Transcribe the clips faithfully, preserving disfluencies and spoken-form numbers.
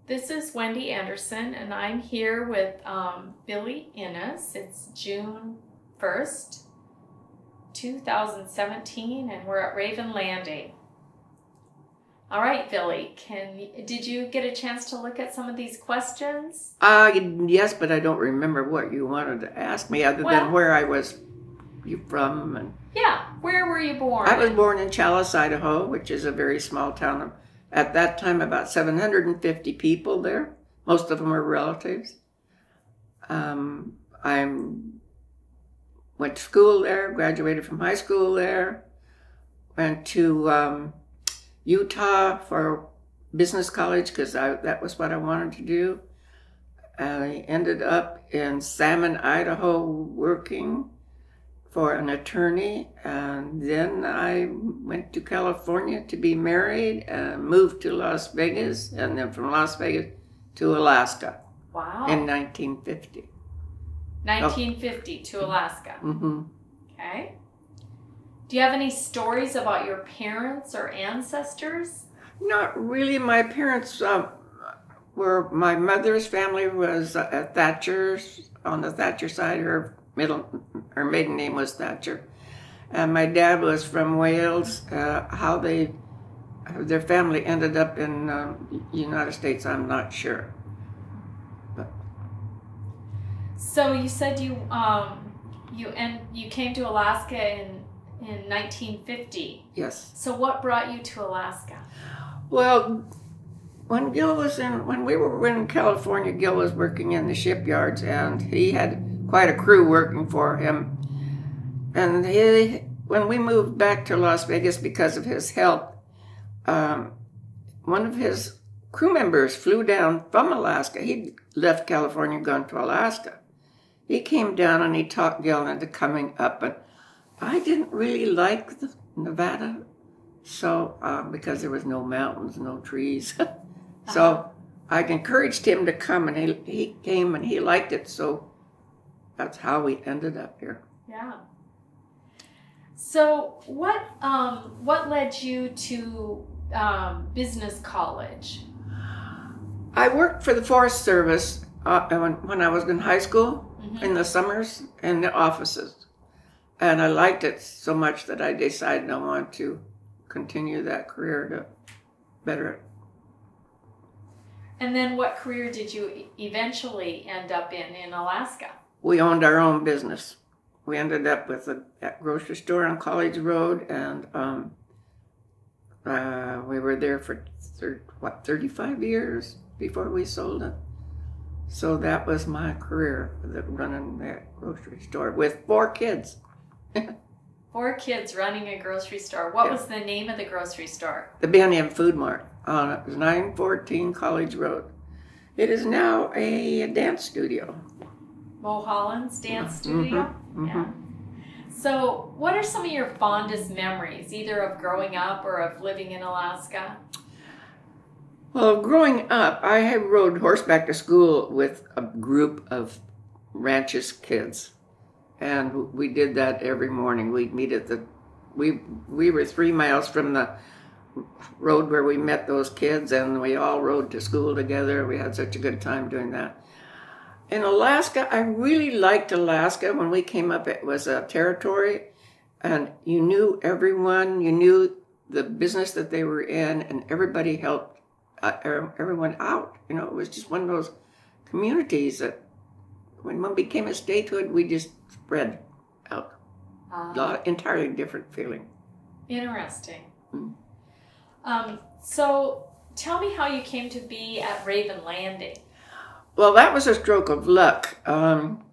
This is Wendy Anderson, and I'm here with um, Billy Innes. It's June first, two thousand seventeen, and we're at Raven Landing. All right, Billy, can did you get a chance to look at some of these questions? Uh, yes, but I don't remember what you wanted to ask me other Well, than where I was you from. And Yeah, where were you born? I was born in Challis, Idaho, which is a very small town. Of, at that time, about seven hundred fifty people there. Most of them were relatives. Um, I went to school there, graduated from high school there, went to um, Utah for business college because that was what I wanted to do. I ended up in Salmon, Idaho, working for an attorney, and then I went to California to be married and moved to Las Vegas, and then from Las Vegas to Alaska. Wow. In nineteen fifty. nineteen fifty oh. to Alaska. Mm-hmm. Okay. Do you have any stories about your parents or ancestors? Not really. My parents uh, were, my mother's family was uh, at Thatcher's, on the Thatcher side. Her middle, her maiden name was Thatcher. And my dad was from Wales. Uh, how they, their family ended up in uh, United States, I'm not sure. But. So you said you um you and you came to Alaska in in nineteen fifty. Yes. So what brought you to Alaska? Well, when Gil was in, when we were in California, Gil was working in the shipyards, and he had quite a crew working for him. And he, when we moved back to Las Vegas because of his health, um, one of his crew members flew down from Alaska. He left California, gone to Alaska. He came down and he talked Gil into coming up, and I didn't really like the Nevada, so uh, because there was no mountains, no trees. So uh-huh. I encouraged him to come, and he he came and he liked it. So that's how we ended up here. Yeah. So what um what led you to um, business college? I worked for the Forest Service uh, when, when I was in high school, mm-hmm. in the summers, in the offices. And I liked it so much that I decided I wanted to continue that career to better it. And then what career did you eventually end up in in Alaska? We owned our own business. We ended up with a, a grocery store on College Road, and um, uh, we were there for, thir- what, thirty-five years before we sold it. So that was my career, that running that grocery store with four kids. Four kids running a grocery store. What yeah. was the name of the grocery store? The B and M Food Mart. Uh, it was nine fourteen College Road. It is now a dance studio. Mulholland's Dance Studio? Mm-hmm. Yeah. So what are some of your fondest memories, either of growing up or of living in Alaska? Well, growing up, I had rode horseback to school with a group of ranchers kids. And we did that every morning. We'd meet at the, we we were three miles from the road where we met those kids, and we all rode to school together. We had such a good time doing that. In Alaska, I really liked Alaska. When we came up, it was a territory, and you knew everyone. You knew the business that they were in, and everybody helped uh, everyone out. You know, it was just one of those communities that when one became a statehood, we just spread out. Uh, a lot, entirely different feeling. Interesting. Mm. Um, so tell me how you came to be at Raven Landing. Well, that was a stroke of luck. Um,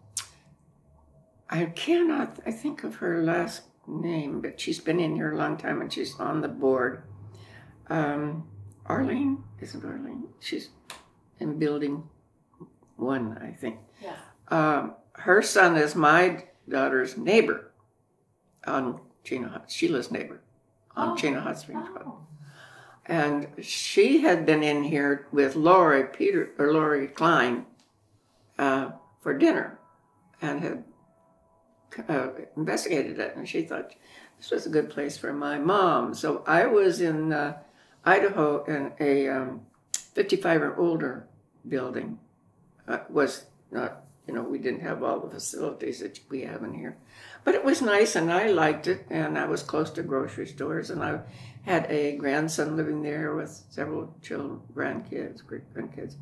I cannot I think of her last name, but she's been in here a long time and she's on the board. Um, Arlene, isn't Arlene? She's in building one, I think. Yeah. Um, her son is my daughter's neighbor on Chena, Sheila's neighbor on oh. Chena Hot Springs. Oh. And she had been in here with Lori Peter or Lori Klein uh, for dinner, and had uh, investigated it. And she thought this was a good place for my mom. So I was in uh, Idaho in a um, fifty-five or older building. Uh, was not, you know, we didn't have all the facilities that we have in here. But it was nice, and I liked it, and I was close to grocery stores, and I had a grandson living there with several children, grandkids, great grandkids.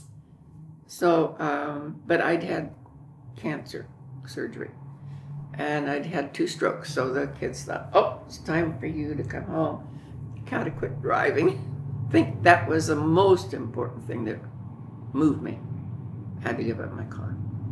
So, um, but I'd had cancer surgery, and I'd had two strokes, so the kids thought, oh, it's time for you to come home. You gotta quit driving. I think that was the most important thing that moved me. I had to give up my car.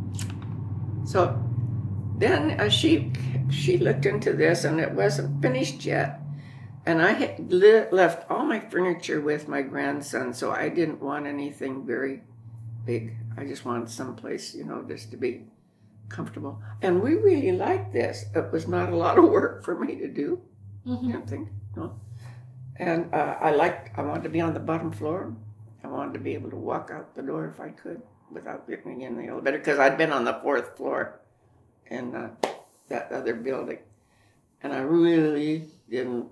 So then uh, she she looked into this, and it wasn't finished yet. And I had li- left all my furniture with my grandson, so I didn't want anything very big. I just wanted someplace, you know, just to be comfortable. And we really liked this. It was not a lot of work for me to do. Mm-hmm. I don't think, no. And uh, I liked, I wanted to be on the bottom floor. I wanted to be able to walk out the door if I could without getting in the elevator, because I'd been on the fourth floor in uh, that other building. And I really didn't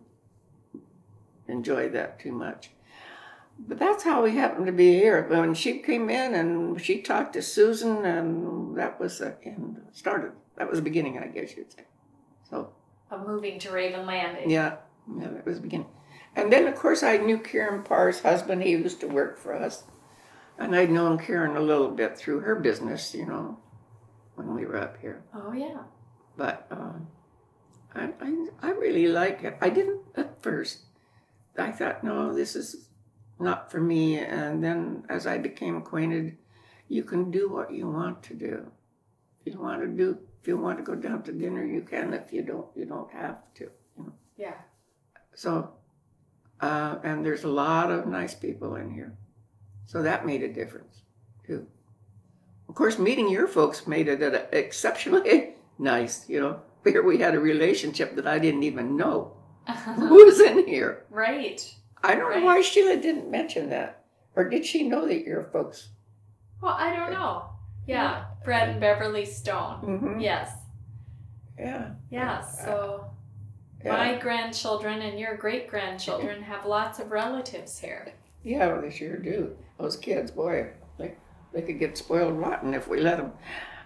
enjoy that too much. But that's how we happened to be here. When she came in and she talked to Susan, and that was the end. Started. That was the beginning, I guess you'd say. So. Of moving to Raven Landing. Yeah, yeah, that was the beginning. And then, of course, I knew Karen Parr's husband. He used to work for us. And I'd known Karen a little bit through her business, you know, when we were up here. Oh, yeah. But um, I, I, I really like it. I didn't at first. I thought, no, this is not for me. And then as I became acquainted, you can do what you want to do. If you want to do, if you want to go down to dinner, you can. If you don't, you don't have to. You know? Yeah. So, uh, and there's a lot of nice people in here. So that made a difference, too. Of course, meeting your folks made it exceptionally nice, you know. Here we had a relationship that I didn't even know. Who was in here? Right. I don't right. know why Sheila didn't mention that. Or did she know that your folks? Well, I don't know. Yeah. Fred and Beverly Stone. Mm-hmm. Yes. Yeah. Yeah. So yeah. My grandchildren and your great-grandchildren have lots of relatives here. Yeah, well, they sure do. Those kids, boy, they, they could get spoiled rotten if we let them.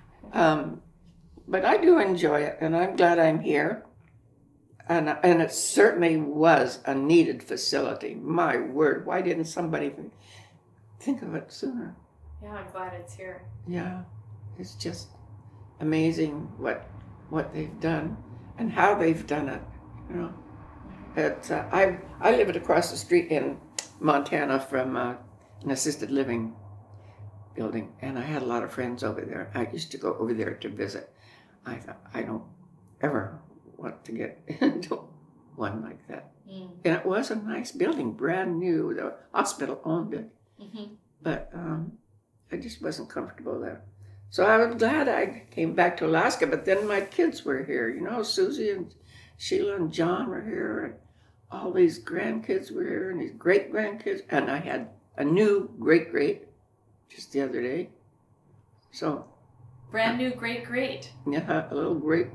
Um, but I do enjoy it, and I'm glad I'm here. And and it certainly was a needed facility. My word, why didn't somebody think of it sooner? Yeah, I'm glad it's here. Yeah, it's just amazing what what they've done and how they've done it. You know, it's uh, I I live across the street in Montana from uh, an assisted living building, and I had a lot of friends over there. I used to go over there to visit. I thought, I don't ever want to get into one like that. Mm. And it was a nice building, brand new. The hospital owned it. Mm-hmm. But um, I just wasn't comfortable there. So I was glad I came back to Alaska, but then my kids were here. You know, Susie and Sheila and John were here, and all these grandkids were here, and these great-grandkids. And I had a new great-great just the other day. So. Brand new great-great. Yeah, a little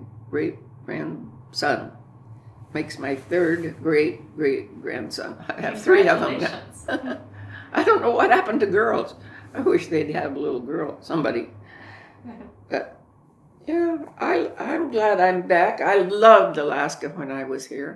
great-great-grandson. Makes my third great-great-grandson. I have three of them now. I don't know what happened to girls. I wish they'd have a little girl, somebody. But, yeah, I, I'm glad I'm back. I loved Alaska when I was here.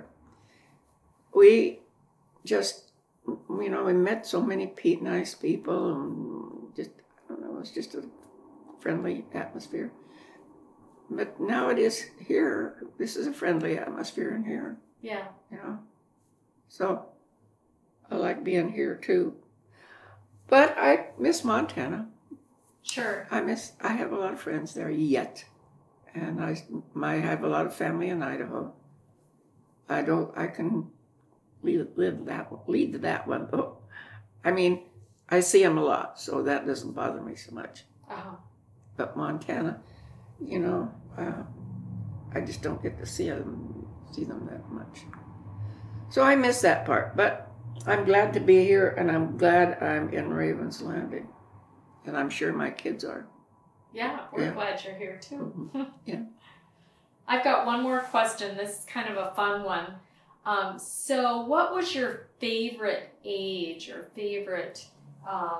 We just, you know, we met so many pe- nice people, and just, I don't know, it was just a friendly atmosphere. But now it is here. This is a friendly atmosphere in here. Yeah. You know? So, I like being here, too. But I miss Montana. Sure. I miss, I have a lot of friends there yet. And I, I have a lot of family in Idaho. I don't, I can live, live that, lead that one, though. I mean, I see them a lot, so that doesn't bother me so much. Uh-huh. But Montana, you know, uh, I just don't get to see them, see them that much. So I miss that part, but I'm glad to be here, and I'm glad I'm in Ravens Landing. And I'm sure my kids are. Yeah, we're yeah. glad you're here, too. Mm-hmm. Yeah. I've got one more question. This is kind of a fun one. Um, so what was your favorite age or favorite um,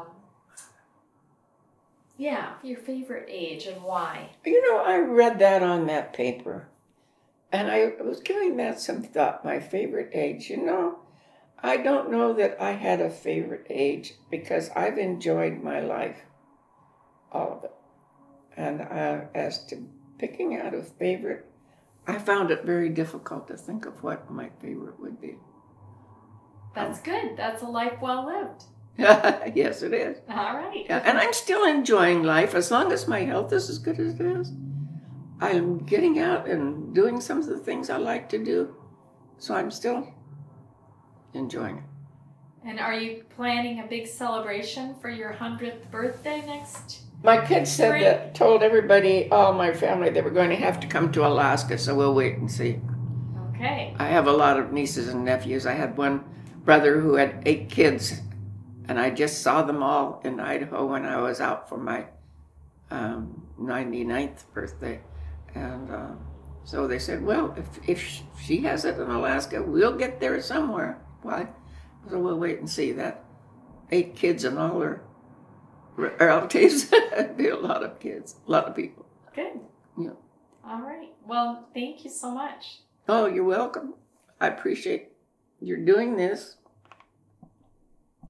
yeah, your favorite age and why. You know, I read that on that paper, and I was giving that some thought. My favorite age, you know, I don't know that I had a favorite age because I've enjoyed my life, all of it. And uh, as to picking out a favorite, I found it very difficult to think of what my favorite would be. That's good. That's a life well lived. Yes, it is. All right. Yeah, and I'm still enjoying life as long as my health is as good as it is. I'm getting out and doing some of the things I like to do, so I'm still enjoying it. And are you planning a big celebration for your hundredth birthday next? My kids said Spring? that, told everybody, all my family, they were going to have to come to Alaska, so we'll wait and see. Okay. I have a lot of nieces and nephews. I had one brother who had eight kids, and I just saw them all in Idaho when I was out for my um, ninety-ninth birthday. And uh, so they said, well, if, if she has it in Alaska, we'll get there somewhere. Why? So we'll wait and see. That eight kids and all their relatives. It'd be a lot of kids, a lot of people. Good. Yeah. All right. Well, thank you so much. Oh, you're welcome. I appreciate you're doing this.